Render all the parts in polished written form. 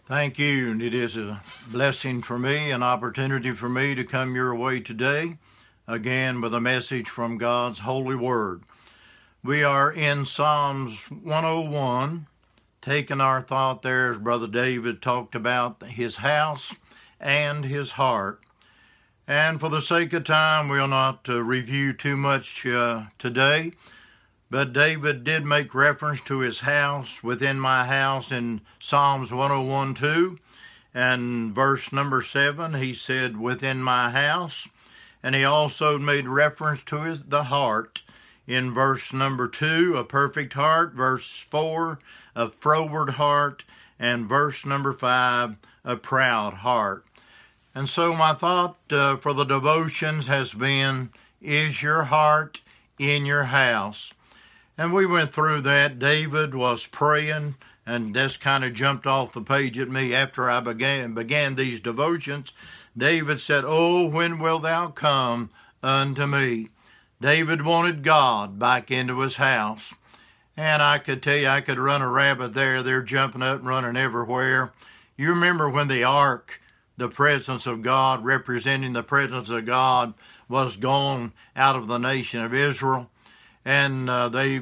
Thank you, and it is a blessing for me, an opportunity for me to come your way today, again with a message from God's holy word. We are in Psalms 101, taking our thought there as Brother David talked about his house and his heart. And for the sake of time, we'll not review too much today. But David did make reference to his house, within my house, in Psalms 101:2. And verse number 7, he said, within my house. And he also made reference to the heart in verse number 2, a perfect heart, verse 4, a froward heart, and verse number 5, a proud heart. And so my thought for the devotions has been, is your heart in your house? And we went through that. David was praying, and this kind of jumped off the page at me after I began these devotions. David said, "Oh, when wilt thou come unto me?" David wanted God back into his house. And I could tell you, I could run a rabbit there. They're jumping up and running everywhere. You remember when the ark, the presence of God, representing the presence of God, was gone out of the nation of Israel? And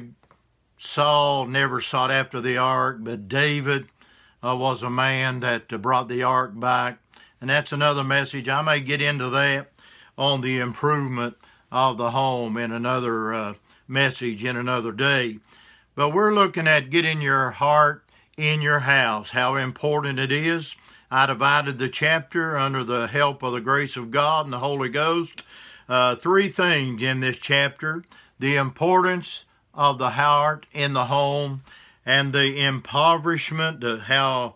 Saul never sought after the ark, but David was a man that brought the ark back. And that's another message. I may get into that on the improvement of the home in another message in another day. But we're looking at getting your heart in your house, how important it is. I divided the chapter under the help of the grace of God and the Holy Ghost. Three things in this chapter: the importance of the heart in the home, and the impoverishment, how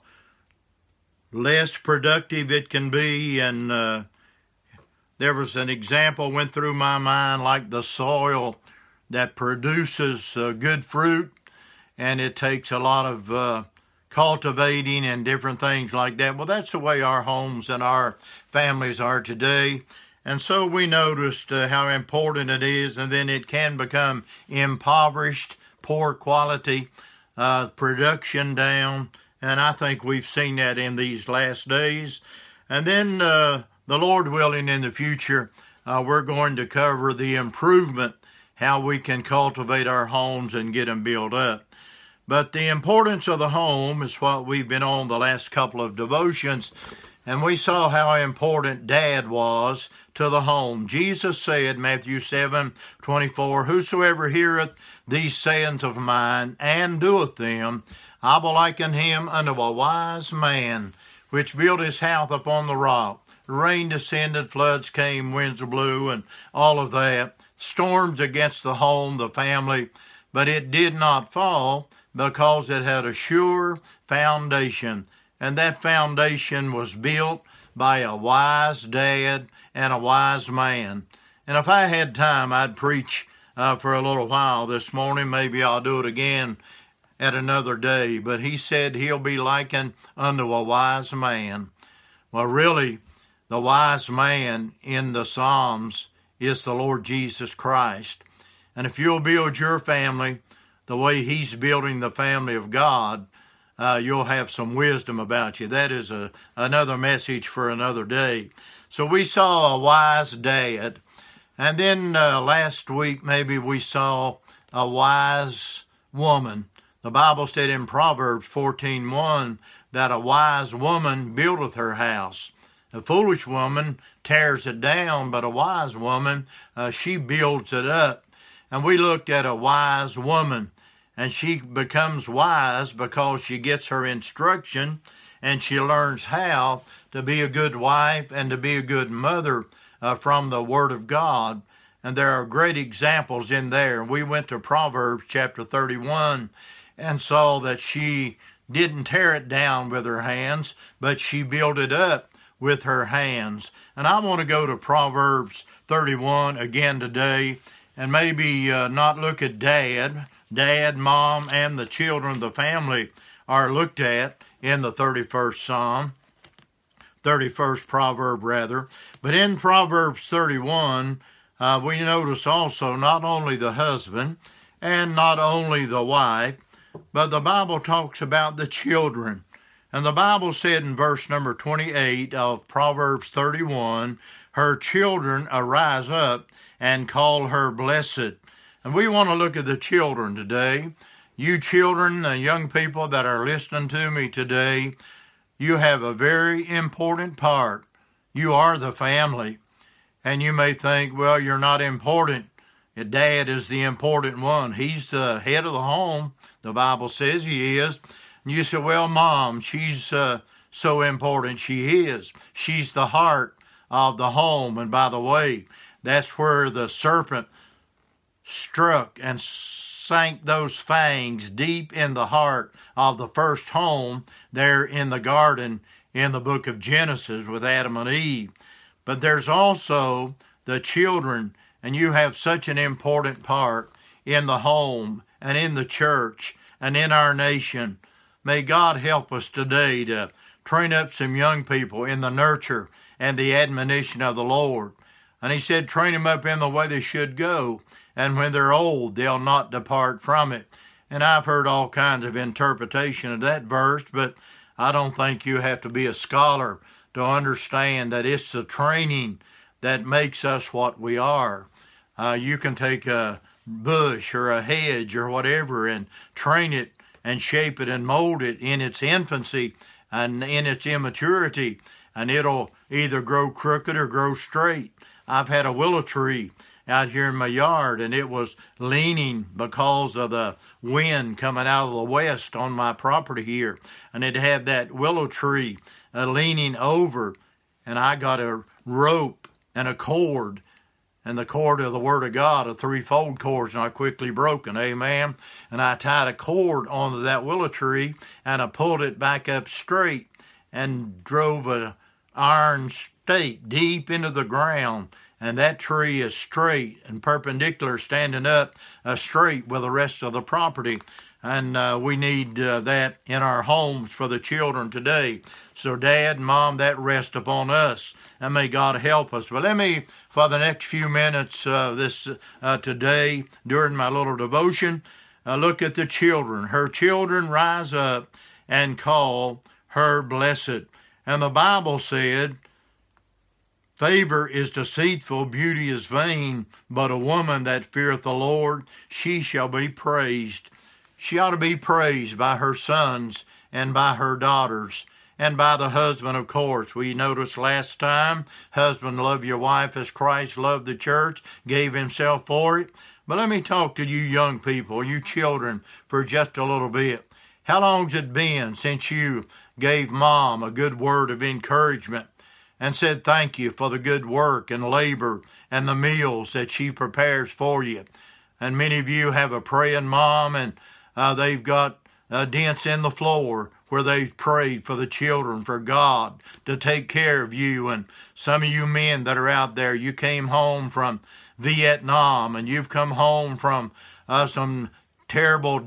less productive it can be. And there was an example went through my mind, like the soil that produces good fruit, and it takes a lot of cultivating and different things like that. Well, that's the way our homes and our families are today. And so we noticed how important it is, and then it can become impoverished, poor quality, production down, and I think we've seen that in these last days. And then, the Lord willing, in the future, we're going to cover the improvement, how we can cultivate our homes and get them built up. But the importance of the home is what we've been on the last couple of devotions. And we saw how important Dad was to the home. Jesus said, Matthew 7:24, "Whosoever heareth these sayings of mine, and doeth them, I will liken him unto a wise man, which built his house upon the rock. Rain descended, floods came, winds blew, and all of that. Storms against the home, the family, but it did not fall, because it had a sure foundation." And that foundation was built by a wise dad and a wise man. And if I had time, I'd preach for a little while this morning. Maybe I'll do it again at another day. But he said he'll be likened unto a wise man. Well, really, the wise man in the Psalms is the Lord Jesus Christ. And if you'll build your family the way he's building the family of God, you'll have some wisdom about you. That is another message for another day. So we saw a wise dad. And then last week, maybe we saw a wise woman. The Bible said in Proverbs 14:1 that a wise woman buildeth her house. A foolish woman tears it down, but a wise woman, she builds it up. And we looked at a wise woman. And she becomes wise because she gets her instruction and she learns how to be a good wife and to be a good mother from the Word of God. And there are great examples in there. We went to Proverbs chapter 31 and saw that she didn't tear it down with her hands, but she built it up with her hands. And I want to go to Proverbs 31 again today, and maybe not look at Dad, Mom, and the children of the family are looked at in the 31st proverb rather. But in Proverbs 31, we notice also not only the husband and not only the wife, but the Bible talks about the children. And the Bible said in verse number 28 of Proverbs 31, her children arise up and call her blessed. And we want to look at the children today. You children, the young people that are listening to me today, you have a very important part. You are the family. And you may think, well, you're not important. Dad is the important one. He's the head of the home. The Bible says he is. And you say, well, Mom, she's so important. She is. She's the heart of the home. And by the way, that's where the serpent struck and sank those fangs deep in the heart of the first home there in the garden in the book of Genesis with Adam and Eve. But there's also the children, and you have such an important part in the home and in the church and in our nation. May God help us today to train up some young people in the nurture and the admonition of the Lord. And he said, train them up in the way they should go, and when they're old, they'll not depart from it. And I've heard all kinds of interpretation of that verse, but I don't think you have to be a scholar to understand that it's the training that makes us what we are. You can take a bush or a hedge or whatever and train it and shape it and mold it in its infancy and in its immaturity, and it'll either grow crooked or grow straight. I've had a willow tree out here in my yard, and it was leaning because of the wind coming out of the west on my property here, and it had that willow tree leaning over, and I got a rope and a cord, and the cord of the Word of God, a threefold cord, not quickly broken, amen. And I tied a cord onto that willow tree, and I pulled it back up straight and drove an iron stake deep into the ground. And that tree is straight and perpendicular, standing up straight with the rest of the property. And we need that in our homes for the children today. So Dad and Mom, that rests upon us. And may God help us. But let me, for the next few minutes today, during my little devotion, look at the children. Her children rise up and call her blessed. And the Bible said, favor is deceitful, beauty is vain, but a woman that feareth the Lord, she shall be praised. She ought to be praised by her sons and by her daughters and by the husband, of course. We noticed last time, husband, love your wife as Christ loved the church, gave himself for it. But let me talk to you young people, you children, for just a little bit. How long's it been since you gave Mom a good word of encouragement and said thank you for the good work and labor and the meals that she prepares for you? And many of you have a praying mom, and they've got dents in the floor where they've prayed for the children, for God to take care of you. And some of you men that are out there, you came home from Vietnam, and you've come home from some terrible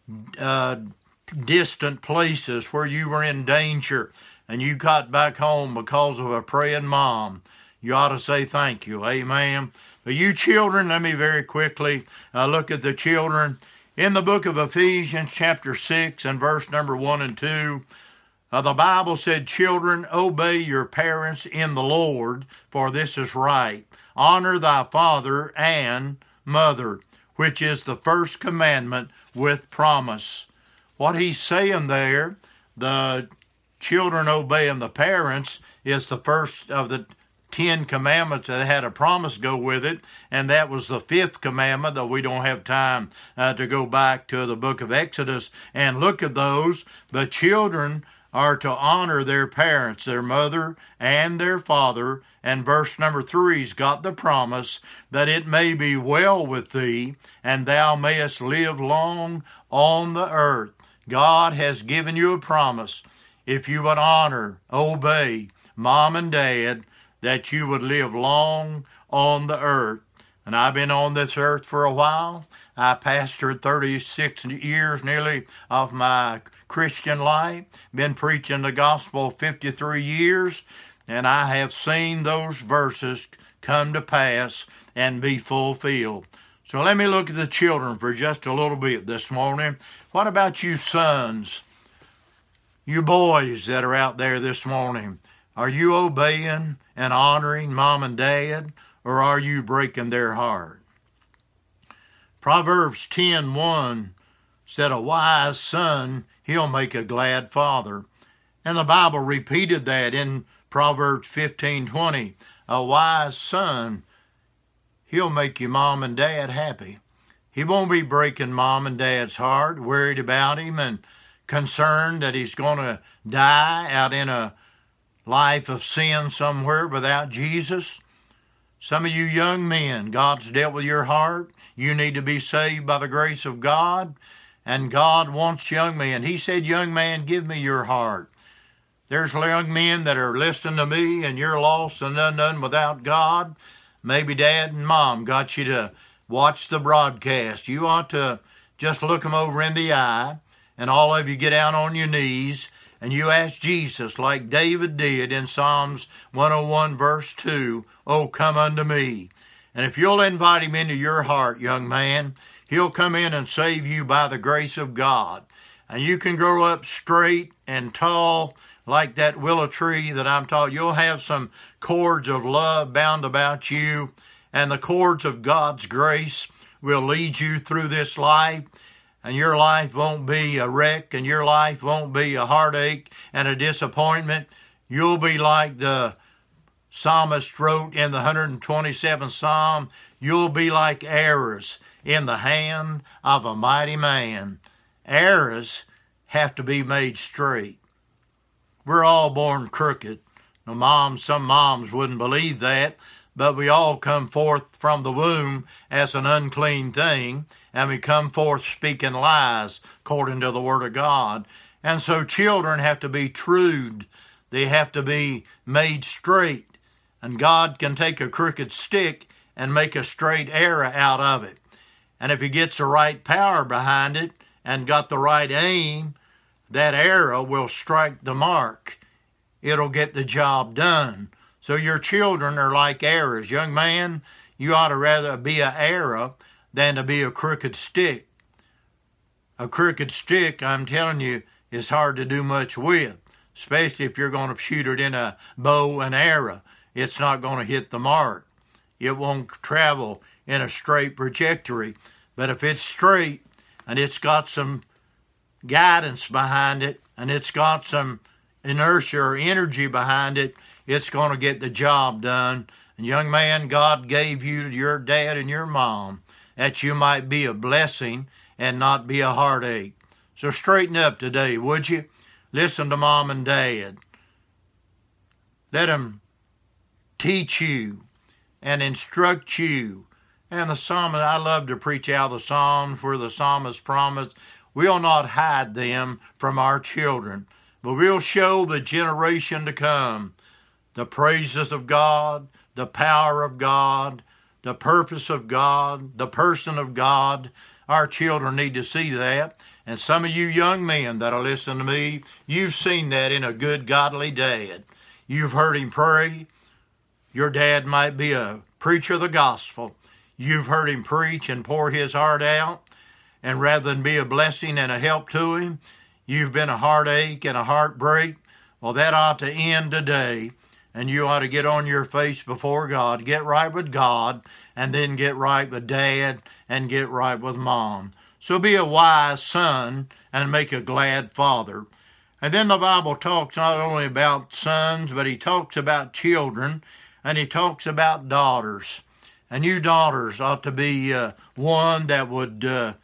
distant places where you were in danger, and you got back home because of a praying mom. You ought to say thank you, amen. But you children, let me very quickly look at the children. In the book of Ephesians chapter 6 and verse number 1 and 2, the Bible said, children, obey your parents in the Lord, for this is right. Honor thy father and mother, which is the first commandment with promise. What he's saying there, the children obeying the parents, is the first of the 10 commandments that had a promise go with it, and that was the 5th commandment, though we don't have time to go back to the book of Exodus and look at those. But children are to honor their parents, their mother and their father, and verse number 3's got the promise that it may be well with thee, and thou mayest live long on the earth. God has given you a promise. If you would honor, obey Mom and Dad, that you would live long on the earth. And I've been on this earth for a while. I pastored 36 years nearly of my Christian life, been preaching the gospel 53 years, and I have seen those verses come to pass and be fulfilled. So let me look at the children for just a little bit this morning. What about you sons? You boys that are out there this morning, are you obeying and honoring mom and dad, or are you breaking their heart? Proverbs 10:1 said, a wise son, he'll make a glad father. And the Bible repeated that in Proverbs 15:20. A wise son, he'll make your mom and dad happy. He won't be breaking mom and dad's heart, worried about him and concerned that he's going to die out in a life of sin somewhere without Jesus. Some of you young men, God's dealt with your heart. You need to be saved by the grace of God. And God wants young men. He said, young man, give me your heart. There's young men that are listening to me and you're lost and undone without God. Maybe dad and mom got you to watch the broadcast. You ought to just look them over in the eye, and all of you get down on your knees and you ask Jesus, like David did in Psalms 101 verse 2, oh, come unto me. And if you'll invite him into your heart, young man, he'll come in and save you by the grace of God. And you can grow up straight and tall like that willow tree that I'm taught. You'll have some cords of love bound about you, and the cords of God's grace will lead you through this life. And your life won't be a wreck, and your life won't be a heartache and a disappointment. You'll be like the psalmist wrote in the 127th Psalm, you'll be like arrows in the hand of a mighty man. Arrows have to be made straight. We're all born crooked. Now, some moms wouldn't believe that, but we all come forth from the womb as an unclean thing, and we come forth speaking lies according to the Word of God. And so children have to be trued. They have to be made straight. And God can take a crooked stick and make a straight arrow out of it. And if he gets the right power behind it and got the right aim, that arrow will strike the mark. It'll get the job done. So your children are like arrows. Young man, you ought to rather be an arrow than to be a crooked stick. A crooked stick, I'm telling you, is hard to do much with, especially if you're going to shoot it in a bow and arrow. It's not going to hit the mark. It won't travel in a straight trajectory. But if it's straight and it's got some guidance behind it and it's got some inertia or energy behind it, it's going to get the job done. And young man, God gave you your dad and your mom that you might be a blessing and not be a heartache. So straighten up today, would you? Listen to mom and dad. Let them teach you and instruct you. And the psalmist, I love to preach out the Psalms where the psalmist promised, we'll not hide them from our children, but we'll show the generation to come the praises of God, the power of God, the purpose of God, the person of God. Our children need to see that. And some of you young men that are listening to me, you've seen that in a good godly dad. You've heard him pray. Your dad might be a preacher of the gospel. You've heard him preach and pour his heart out. And rather than be a blessing and a help to him, you've been a heartache and a heartbreak. Well, that ought to end today. And you ought to get on your face before God, get right with God, and then get right with dad and get right with mom. So be a wise son and make a glad father. And then the Bible talks not only about sons, but he talks about children, and he talks about daughters. And you daughters ought to be one that would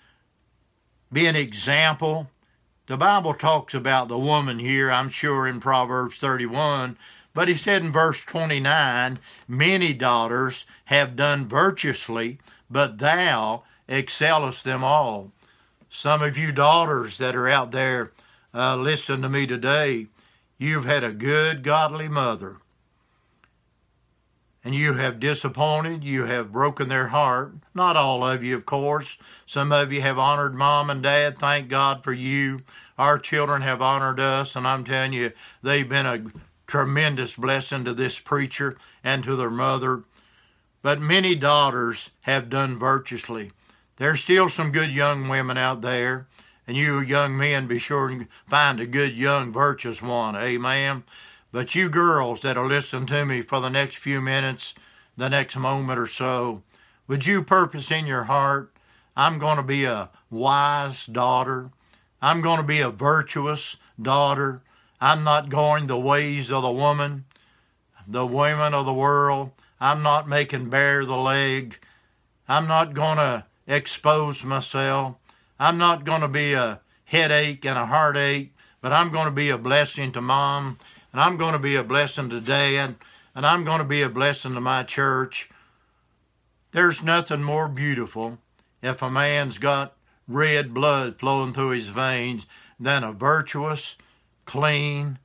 be an example. The Bible talks about the woman here, I'm sure, in Proverbs 31, but he said in verse 29, many daughters have done virtuously, but thou excellest them all. Some of you daughters that are out there, listen to me today, you've had a good, godly mother. And you have disappointed, you have broken their heart. Not all of you, of course. Some of you have honored mom and dad. Thank God for you. Our children have honored us, and I'm telling you, they've been a tremendous blessing to this preacher and to their mother. But many daughters have done virtuously. There's still some good young women out there, And you young men, be sure and find a good, young, virtuous one. Amen. But you girls that'll listen to me for the next few minutes, the next moment or so, would you purpose in your heart, I'm going to be a wise daughter. I'm going to be a virtuous daughter. I'm not going the ways of the women of the world. I'm not making bare the leg. I'm not going to expose myself. I'm not going to be a headache and a heartache, but I'm going to be a blessing to Mom, and I'm going to be a blessing to Dad, and I'm going to be a blessing to my church. There's nothing more beautiful if a man's got red blood flowing through his veins than a virtuous, clean,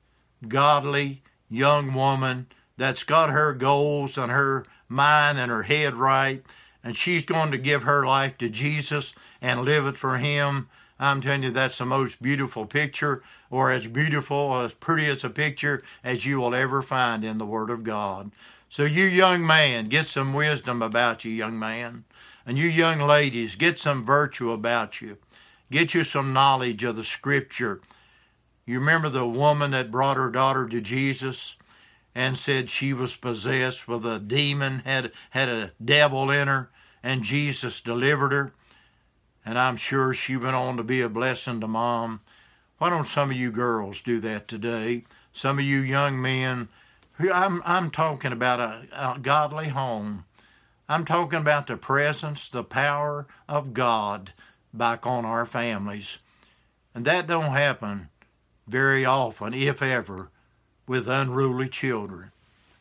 godly young woman that's got her goals and her mind and her head right, and she's going to give her life to Jesus and live it for Him. I'm telling you, that's the most beautiful picture, or as beautiful, as pretty as a picture as you will ever find in the Word of God. So you young man, get some wisdom about you, young man. And you young ladies, get some virtue about you. Get you some knowledge of the Scripture. You remember the woman that brought her daughter to Jesus and said she was possessed with a demon, had a devil in her, and Jesus delivered her. And I'm sure she went on to be a blessing to Mom. Why don't some of you girls do that today? Some of you young men, I'm talking about a godly home. I'm talking about the presence, the power of God back on our families. And that don't happen very often, if ever, with unruly children.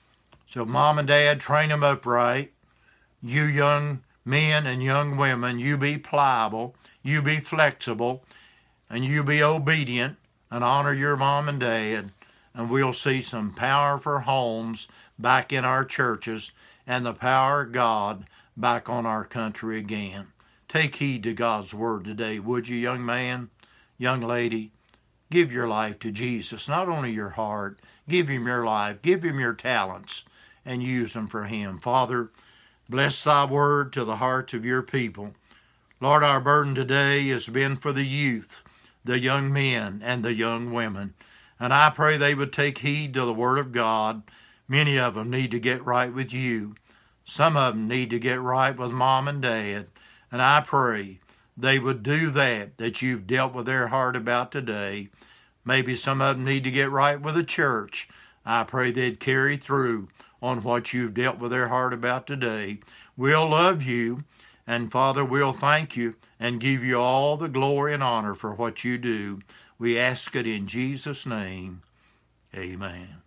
So Mom and Dad, train them up right. You young men and young women, you be pliable, you be flexible, and you be obedient and honor your Mom and Dad, and we'll see some powerful homes back in our churches and the power of God back on our country again. Take heed to God's word today, would you, young man, young lady? Give your life to Jesus, not only your heart. Give Him your life, give Him your talents, and use them for Him. Father, bless Thy word to the hearts of your people. Lord, our burden today has been for the youth, the young men, and the young women. And I pray they would take heed to the word of God. Many of them need to get right with you. Some of them need to get right with Mom and Dad. And I pray they would do that you've dealt with their heart about today. Maybe some of them need to get right with the church. I pray they'd carry through on what you've dealt with their heart about today. We'll love you, and Father, we'll thank you and give you all the glory and honor for what you do. We ask it in Jesus' name. Amen.